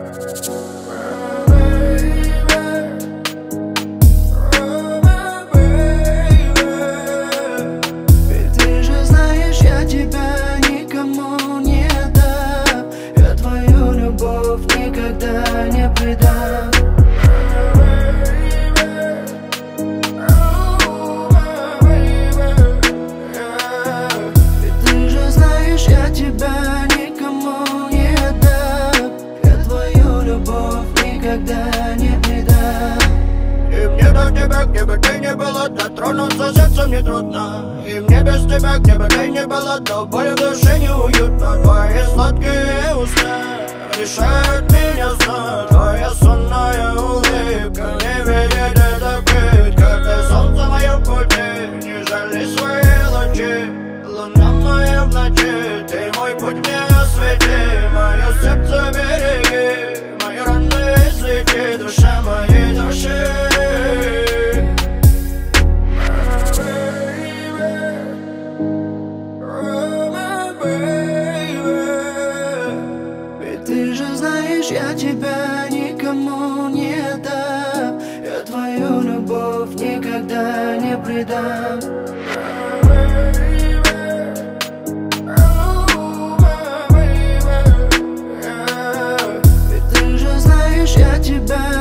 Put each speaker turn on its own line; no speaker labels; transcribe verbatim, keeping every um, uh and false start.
Ведь ты же знаешь, я тебя никому не дам. Я твою любовь никогда не предам. Ведь ты же знаешь, я тебя никому не дам. Я твою любовь никогда не предам.
И мне до тебя, где бы ты ни была, дотронуться сердцем не трудно. И мне без тебя, где бы ты ни была, до боли в душе неуютно. Твои сладкие уста решают меня знать. Твоя сонная улыбка, не видит это пить. Как ты солнце мое в пути, не жали свои лучи. Луна моя в ночи, ты мой путь мне освети. Мое сердце береги, мои раны излечи, душа моей души.
Ведь ты же знаешь, я тебя никому не дам. Я твою любовь никогда не предам. Ведь ты же знаешь, я тебя